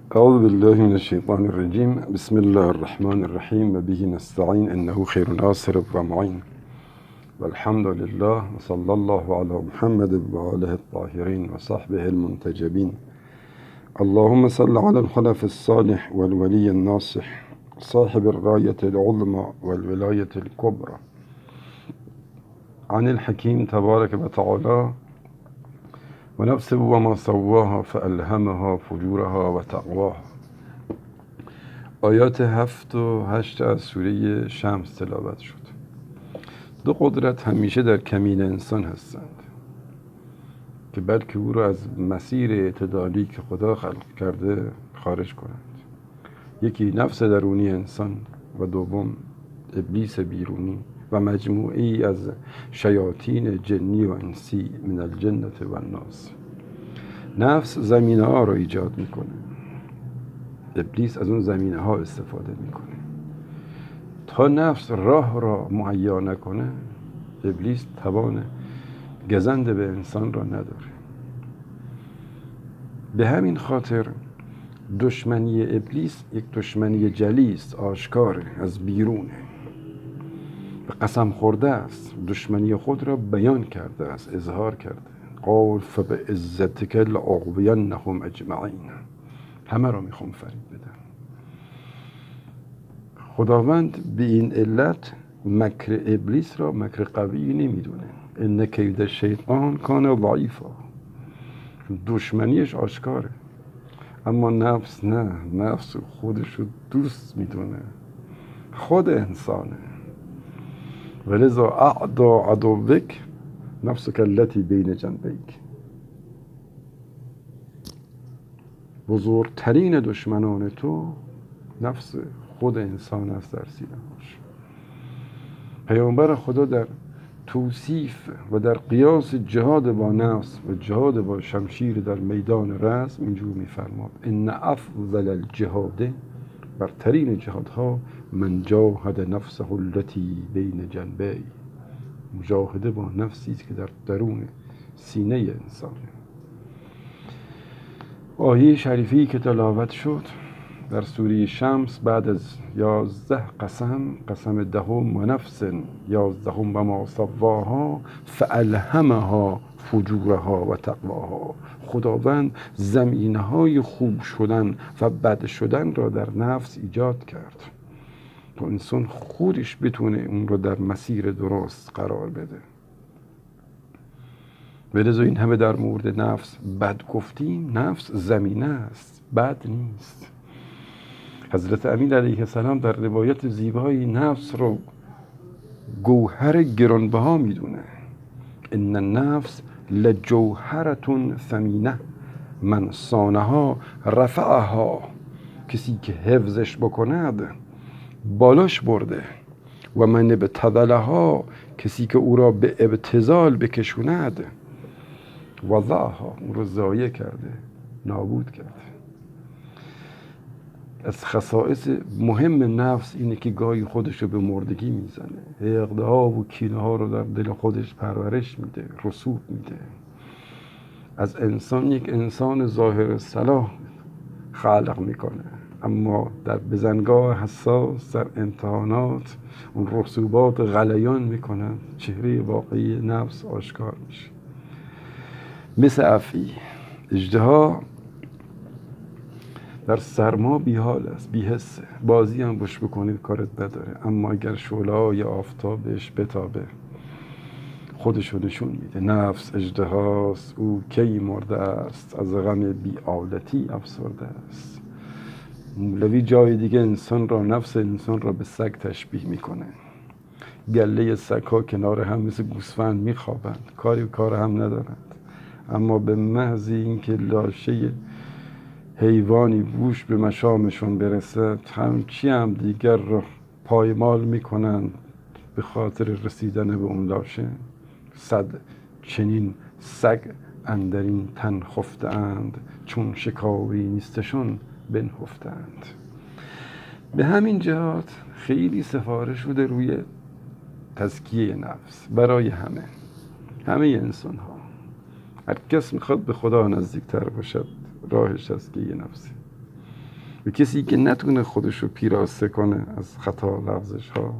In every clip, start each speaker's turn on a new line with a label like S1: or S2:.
S1: أعوذ بالله من الشيطان الرجيم. بسم الله الرحمن الرحيم وبه نستعين إنه خير ناصر ومعين والحمد لله وصلى الله على محمد وآله الطاهرين وصحبه المنتجبين. اللهم صل على الخلف الصالح والولي الناصح صاحب الراية العظمى والولاية الكبرى عن الحكيم تبارك وتعالى ونفس وما سواها فألهمها فجورها و تقواها. آیات 7 و 8 از سوره شمس تلاوت شد. دو قدرت همیشه در کمین انسان هستند که بلکه او را از مسیر اعتدالی که خدا خلق کرده خارج کنند. یکی نفس درونی انسان و دوم ابلیس بیرونی و مجموعی از شیاطین جنی و انسی من الجنة و الناس. نفس زمینه ها را ایجاد میکنه، ابلیس از اون زمینه ها استفاده میکنه. تا نفس راه را مهیا نکنه ابلیس توان گزند به انسان را نداره. به همین خاطر دشمنی ابلیس یک دشمنی جلی است، آشکاره، از بیرونه و قسم خورده است، دشمنی خود را بیان کرده است، اظهار کرده. قال فبعزتک لأغوینهم اجمعین، همه را میخوام فریب بدم. خداوند به این علت مکر ابلیس را مکر قوی نمیدونه. ان کید الشیطان کان ضعیفا، دشمنیش آشکاره، اما نفس نه، نفس خودش رو دوست میدونه، خود انسانه. ولذا اعدا عدوک نفسک التی بین جنبیک، بزرگترین دشمنان تو نفس خود انسان است در سینه‌اش. پیامبر خدا در توصیف و در قیاس جهاد با نفس و جهاد با شمشیر در میدان رزم اینجور می‌فرماد: ان افضل الجهاد، برترین جهادها، من جاهد نفسه التی بین جنبی، مجاهده با نفسی است که در درون سینه انسانه. آیه شریفی که تلاوت شد در سوره شمس بعد از 11 قسم دهم و نفس 11 و ما سواها فالهمها فجورها و تقواها. خداوند زمینه‌های خوب شدن و بد شدن را در نفس ایجاد کرد تا انسان خودش بتونه اون رو در مسیر درست قرار بده. ولذا این همه در مورد نفس بد گفتیم. نفس زمینه است، بد نیست. حضرت امین علیه السلام در روایت زیبایی نفس رو گوهر گرانبها میدونه. ان النفس لجوهرة ثمینه من صانها رفعها، کسی که حفظش بکند بالاش برده، و من ابتذلها، کسی که او را به ابتذال بکشوند وضعها، او را ضایع کرده، نابود کرده. از خصائص مهم نفس اینه که گاهی خودش رو به مردگی میزنه، حقدها و کینه ها رو در دل خودش پرورش میده، رسوب میده. از انسان یک انسان ظاهر صلاح خلق میکنه، اما در بزنگاه حساس، در امتحانات، اون رسوبات غلیان میکنن، چهره واقعی نفس آشکار میشه. مثل افعی، اژدها در سرما بیحال است، بی‌حسه، بازی هم بش بکنید کارت نداره، اما اگر شعله‌های آفتاب بهش بتابه خودشو نشون میده. نفس اژدهاست، او کی مرده است، از غم بی‌آلتی افسرده است. مولوی جای دیگه نفس انسان را به سگ تشبیه میکنه. گله سگ‌ها کنار هم مثل گوسفند میخوابند، کاری کار هم ندارند، اما به محض اینکه لاشه حیوانی بوش به مشامشون برسه هم دیگر رو پایمال میکنن به خاطر رسیدن به اون لاشه. 100 چنین سگ اندرین تن خفتند، چون شکاری نیستشون بنهفتند. به همین جهات خیلی سفارش شده روی تزکیه نفس برای همه انسان ها. هر کس میخواد به خدا نزدیکتر باشد راهش تزکیه نفسه. به کسی که نتونه خودشو پیراسته کنه از خطا لغزش ها.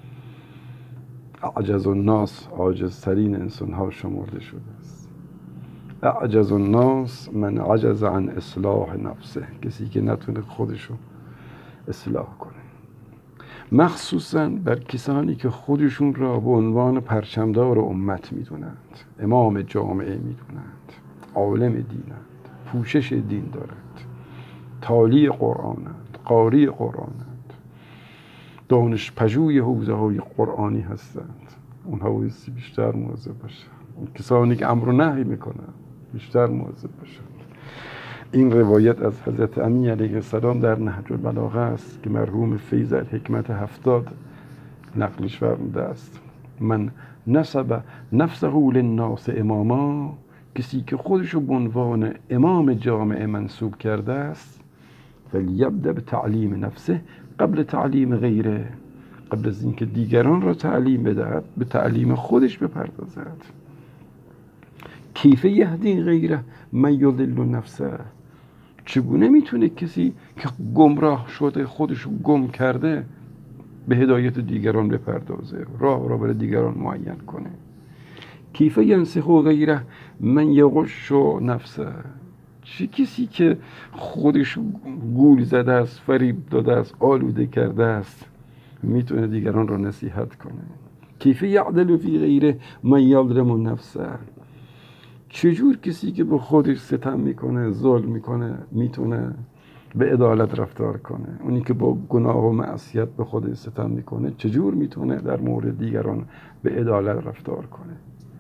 S1: اعجز الناس، عاجزترین انسان ها شمرده شده است. اعجز الناس من عجز عن اصلاح نفسه، کسی که نتونه خودشو اصلاح کنه. مخصوصا بر کسانی که خودشون را به عنوان پرچمدار امت میدونند، امام جامعه میدونند، عالم دینند، پوشش دین دارند، تالی قرآنند، قاری قرآنند، دانش پژوی حوزه های قرآنی هستند. اونها بایستی بیشتر مواظب باشند. اون کسانی که امر و نهی میکنند بیشتر مواظب باشند. این روایت از حضرت امی علیه السلام در نهج البلاغه است که مرحوم فیض الحکمت 70 نقلش فرموده است: من نسب نفسه للناس اماما، کسی که خودشو به عنوان امام جامعه منصوب کرده است، فلیبدأ بتعلیم نفسه قبل تعلیم غیره، قبل از اینکه دیگران را تعلیم بدهد به تعلیم خودش بپردازد. کیف یهدی غیره من یضل نفسه، چگونه میتونه کسی که گمراه شده خودشو گم کرده به هدایت دیگران بپردازه، راه را برای دیگران معین کنه. کیف ینصح غیره من یغش نفسه، چه کسی که خودش گول زده است، فریب داده است، آلوده کرده است میتونه دیگران را نصیحت کنه. کیف یعدل فی غیره من یظلم نفسه، چجور کسی که به خودش ستم میکنه، ظلم میکنه میتونه به عدالت رفتار کنه؟ اونی که با گناه و معصیت به خودش ستم میکنه چجور میتونه در مورد دیگران به عدالت رفتار کنه؟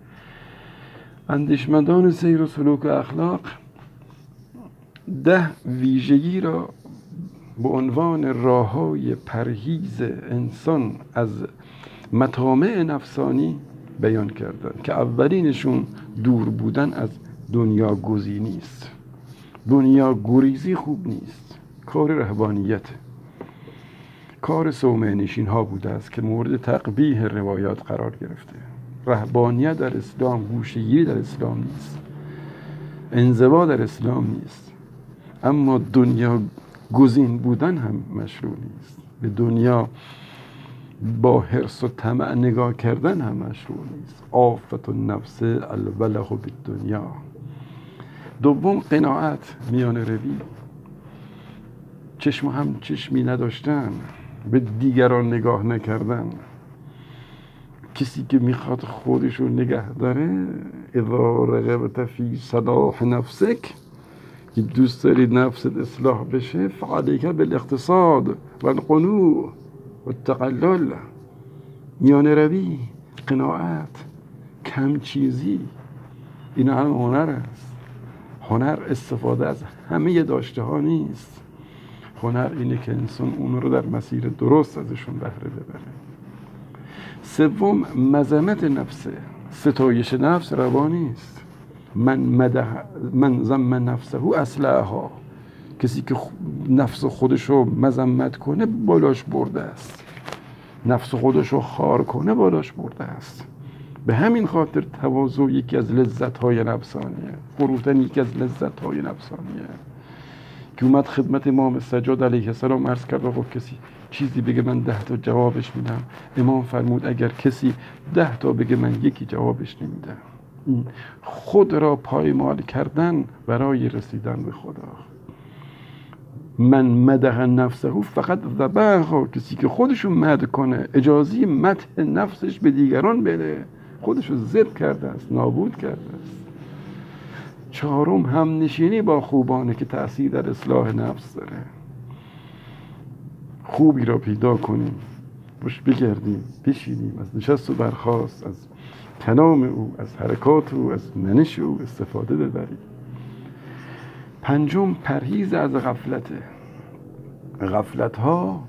S1: اندیشمندان سیر و سلوک و اخلاق 10 ویژگی را به عنوان راههای پرهیز انسان از مطامع نفسانی بیان کردن که اولینشون دور بودن از دنیا گزینی است. دنیا گریزی خوب نیست، کار رهبانیت، کار صومعه نشین ها بوده است که مورد تقبیح روایات قرار گرفته. رهبانیت در اسلام، گوشه‌گیری در اسلام نیست، انزوا در اسلام نیست، اما دنیا گزین بودن هم مشروع نیست. به دنیا با حرص و طمع نگاه کردن هم مشروع نیست. آفت النفس الوله بالدنیا. دوم قناعت، میان روی، چشم هم چشمی نداشتن، به دیگران نگاه نکردن. کسی که میخواد خودش رو نگه داره، اذا رغبت فی صلاح نفسک، که دوست داری نفست اصلاح بشه، فعلیک بالاقتصاد و القنوع و التقلل، میان روی، قناعت، کم چیزی، اینا هم هنر است. هنر استفاده از همه داشته ها نیست. هنر اینه که انسان اون رو در مسیر درست ازشون بهره ببره. سوم مذمت نفسه، ستایش نفس روا نیست. من ذم نفسه اصلحها، کسی که نفس خودش رو مذمت کنه بالاش برده است، نفس خودش رو خار کنه بالاش برده است. به همین خاطر تواضع یکی از لذت‌های نفسانیه، فروتن یکی از لذت‌های نفسانیه. که اومد خدمت امام سجاد علیه السلام عرض کرد آقا کسی چیزی بگه من 10 تا جوابش میدم. امام فرمود اگر کسی 10 تا بگه من یکی جوابش نمیدم. خود را پایمال کردن برای رسیدن به خدا. من مدح نفسه فقط ذبحها، کسی که خودشو مدح کنه، اجازه مدح نفسش به دیگران بده، خودشو ذبح کرده است، نابود کرده است. چهارم هم نشینی با خوبانه که تأثیر در اصلاح نفس داره. خوبی را پیدا کنیم، باش بگردیم، بشینیم، از نشست و برخاست، از کلام او، از حرکات او، از منش او استفاده ببریم. پنجم پرهیز از غفلته. غفلت ها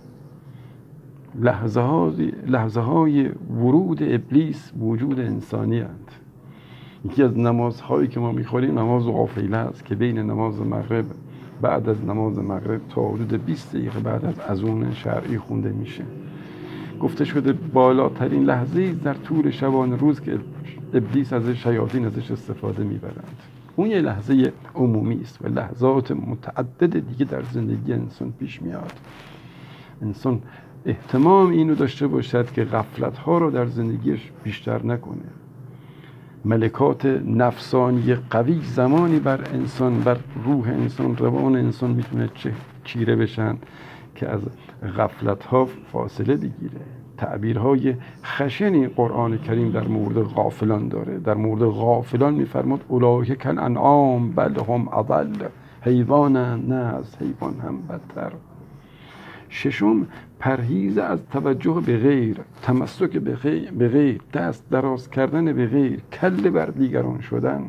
S1: لحظه های ورود ابلیس وجود انسانی هستند. یکی از نمازهایی که ما میخوریم نماز غافله است که بین نماز مغرب، بعد از نماز مغرب تا حدود 20 دقیقه بعد از اذان شرعی خونده میشه. گفته شده بالاترین لحظه در طول شبانه روز که ابلیس ازش، شیاطین ازش استفاده میبرند. اون یه لحظه عمومی است و لحظات متعدد دیگه در زندگی انسان پیش میاد. انسان اهتمام اینو داشته باشد که غفلت‌ها رو در زندگیش بیشتر نکنه. ملکات نفسانی قوی زمانی بر انسان، بر روح انسان، روان انسان میتونه چیره بشن که از غفلت‌ها فاصله بگیره. تعبیرهای خشنی قرآن کریم در مورد غافلان داره. در مورد غافلان میفرماد اولئک کالانعام بل هم اضل، حیوانند نه از حیوان هم بدتر. ششم، پرهیز از توجه به غیر، تمسک به غیر، دست دراز کردن به غیر، کله بر دیگران شدن.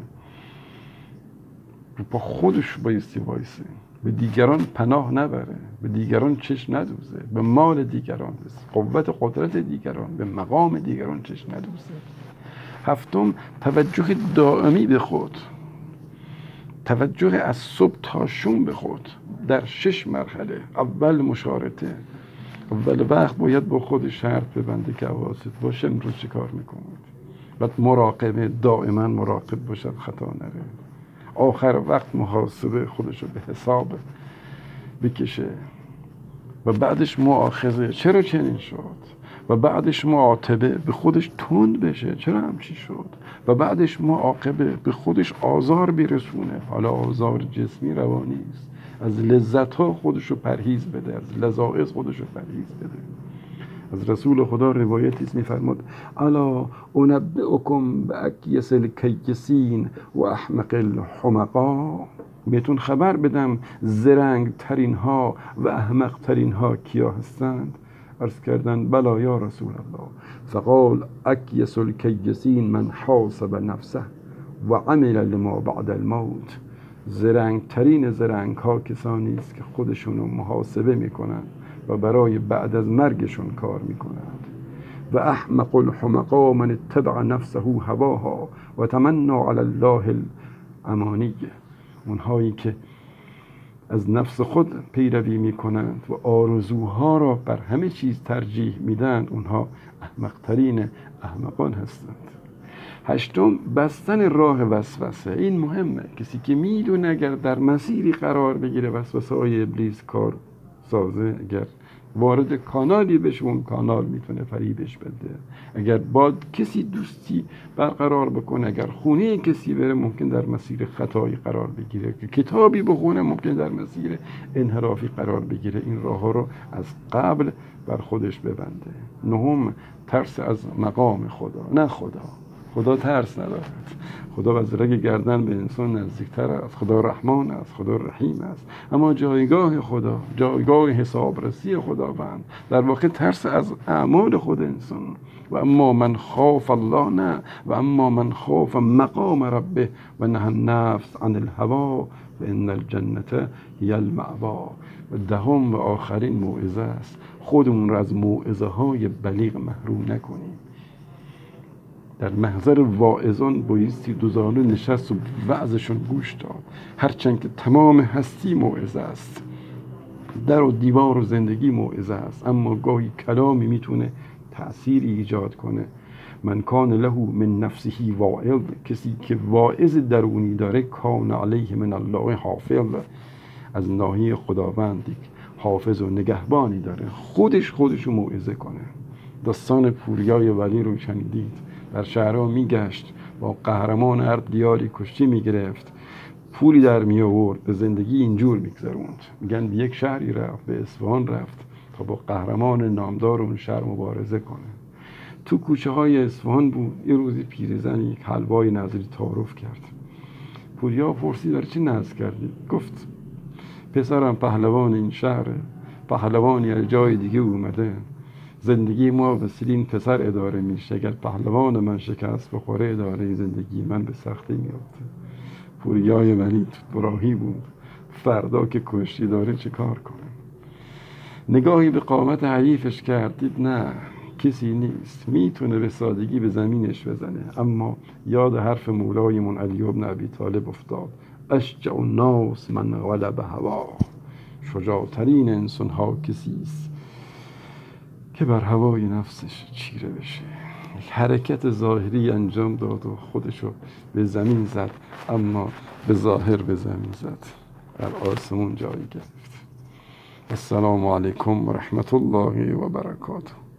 S1: با خودش بایستی وایسه، به دیگران پناه نبره، به دیگران چشم ندوزه، به مال دیگران، به قوت قدرت دیگران، به مقام دیگران چشم ندوزه. هفتم، توجه دائمی به خود، توجه از صبح تا شام به خود در 6 مرحله. اول مشارطه، اول وقت باید با خود شرط ببنده که حواست باشه امروز چه کار میکنید. بعد مراقبه، دائما مراقب باشد خطا نره. آخر وقت محاسبه، خودشو به حساب بکشه و بعدش مؤاخذه، چرا چنین شد، و بعدش معاتبه، به خودش تند بشه، چرا همچی شد، و بعدش معاقبه، به خودش آزار برسونه، حالا آزار جسمی روانی است، از لذت‌ها خودشو پرهیز بده، از لذائذ خودشو پرهیز بده. از رسول خدا روایتی است میفرماد الا انبئکم باکیس الکیسین و احمق الحمقا، بهتون خبر بدم زرنگ ترین ها و احمق ترین ها کیا هستند؟ عرض کردن بلا یا رسول الله. فقال اکیس الکیسین من حاسب نفسه و عمل لما بعد الموت. زرنگ ترین زرنگ ها کسانی است که خودشونو محاسبه میکنند و برای بعد از مرگشون کار میکنند. و احمق الحمقا من اتبع نفسه هواها و تمنا علی الله الامانیه. اونهایی که از نفس خود پیروی میکنند و آرزوها را بر همه چیز ترجیح میدن، اونها احمقترین احمقان هستند. هشتم، بستن راه وسوسه. این مهمه. کسی که میدونه اگر در مسیری قرار بگیره وسوسه های ابلیس کار سازه، اگر وارد کانالی بشه اون کانال میتونه فریبش بده، اگر با کسی دوستی برقرار بکنه، اگر خونه کسی بره ممکن در مسیر خطایی قرار بگیره، که کتابی بخونه ممکن در مسیر انحرافی قرار بگیره. این راه ها رو از قبل بر خودش ببنده. نهم، ترس از مقام خدا. نه خدا ترس ندارد. خدا از رگ گردن به انسان نزدیکتر است. خدا رحمان است، خدا رحیم است. اما جایگاه خدا، جایگاه حسابرسی خداوند، در واقع ترس از اعمال خود انسان. و اما من خاف الله، نه، و اما من خاف مقام ربه و نهى النفس عن الهوا فان الجنة هی المأوا. و دهم و آخرین موعظه است. خودمون را از موعظه های بلیغ محروم نکنیم. در محضر واعظان بایستی دوزانه نشست و وعظشون گوش داد. هرچند که تمام هستی موعظه است، در و دیوار و زندگی موعظه است، اما گاهی کلامی میتونه تأثیری ایجاد کنه. من کان له من نفسه واعظ، کسی که واعظ درونی داره، کان علیه من الله حافظ، از ناحیه خداوند حافظ و نگهبانی داره. خودشو موعظه کنه. داستان پوریای ولی رو شنیدید؟ در شهرها میگشت، با قهرمان هر دیاری کشتی میگرفت، پولی در می آورد، به زندگی اینجور میگذروند. میگن به یک شهری رفت، به اصفهان رفت تا با قهرمان نامدار اون شهر مبارزه کنه. تو کوچه های اصفهان بود. یه روزی پیرزن یک حلوای نظری تعارف کرد. پوریا پرسید داره چی نذر کردی؟ گفت پسرم پهلوان این شهره، پهلوانی از جای دیگه اومده، زندگی ما وسیله این پسر اداره میشه، اگر پهلوان من شکست بخوره اداره زندگی من به سختی میافته. پوریای ولی براهی بود، فردا که کشتی داره چه کار کنه؟ نگاهی به قامت حریفش کرد، دید نه، کسی نیست میتونه به سادگی به زمینش بزنه. اما یاد حرف مولایمون علی بن ابی طالب افتاد، اشجع الناس من غلب هوا. شجاعترین انسان ها کسی است که بر هوای نفسش چیره بشه. حرکت ظاهری انجام داد و خودشو به زمین زد، اما به ظاهر به زمین زد، در آسمون جایی گرفت. السلام علیکم و رحمت الله و برکاته.